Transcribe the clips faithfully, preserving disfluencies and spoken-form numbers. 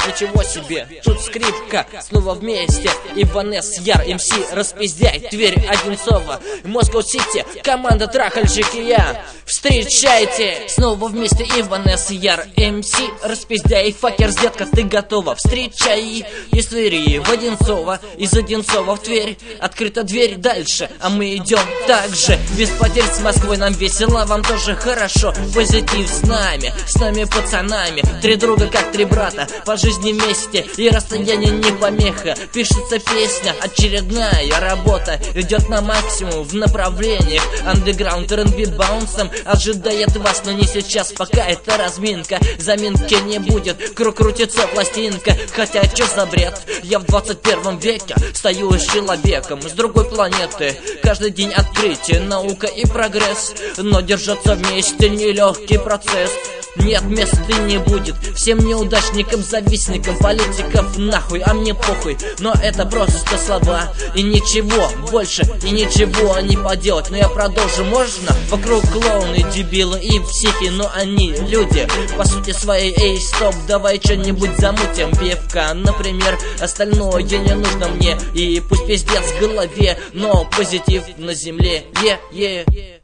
ничего себе. Тут скрипка, снова вместе. Иванес, Яр, МС, Распиздяй, Тверь, Одинцова, Москва-Сити, команда Трахальщики я. Встречайте! Снова вместе Иванес, Яр, МС, Распиздяй, Факерс, детка, ты готова. Встречай из Твери в Одинцово, из Одинцова в Тверь. Открыта дверь дальше, а мы идем так же. Без потерь с Москвой нам весело, вам тоже хорошо. Позитив с нами, с нами пацанами. Три друга как три брата, по жизни вместе. И расстояние не помеха. Пишется песня, очередная работа. Идет на максимум в направлениях андеграунд, эр энд би баунсом. Ожидает вас, но не сейчас, пока это разминка. Заминки не будет, круг крутится пластинка. Хотя чё за бред, я в двадцать первом веке стою с человеком с другой планеты. Каждый день открытие, наука и прогресс. Но держаться вместе нелегкий процесс. Нет, места не будет всем неудачникам, завистникам, политиков нахуй, а мне похуй. Но это просто слова и ничего больше, и ничего не поделать. Но я продолжу, можно? Вокруг клоуны, дебилы и психи, но они люди по сути своей. Эй, стоп, давай что-нибудь замутим, пивка, например. Остальное не нужно мне, и пусть пиздец в голове, но позитив на земле. Е, е, е.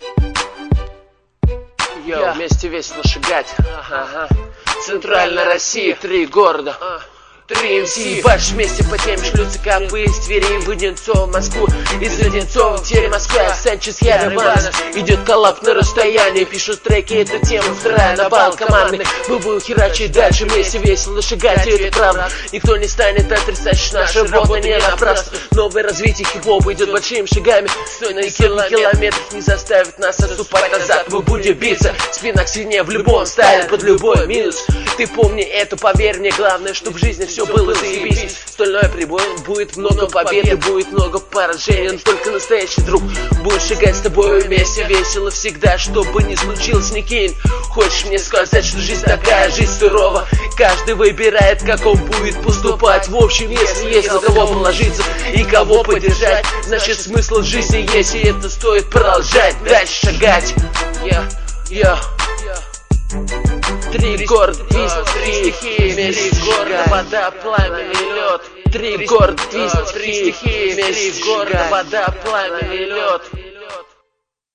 Йоу, вместе весело шагать. Ага. Центральная Россия, три города. Три эм си, баш вместе потем шлются копы из Твери в Одинцово, Москву, из Одинцова в Тверь, Москва, Санчес, Яр, Иванес. Идет коллаб на расстоянии, пишут треки, эту тему, вторая на бал командный. Мы будем херачить дальше, вместе весело шагать, и это правда. Никто не станет отрицать, что наша работа не напрасна. Новое развитие хип-хопа идет большими шагами. Сотни километров не заставит нас отступать назад. Мы будем биться, спина к спине в любом стайле, под любой минус. Ты помни это, поверь мне, главное, что в жизни все было заебись. Остальное прибой, будет много побед и будет много поражений. Но только настоящий друг будет шагать с тобой вместе весело всегда. Что бы ни случилось, не кинь. Хочешь мне сказать, что жизнь такая, жизнь сурова. Каждый выбирает, как он будет поступать. В общем, если есть на кого положиться и кого поддержать, значит смысл жизни есть, и это стоит продолжать дальше шагать. Я, я Три города, три стихии, вместе города, вода, пламя и лед. Три города, три стихии, вместе города, вода, пламя и лед.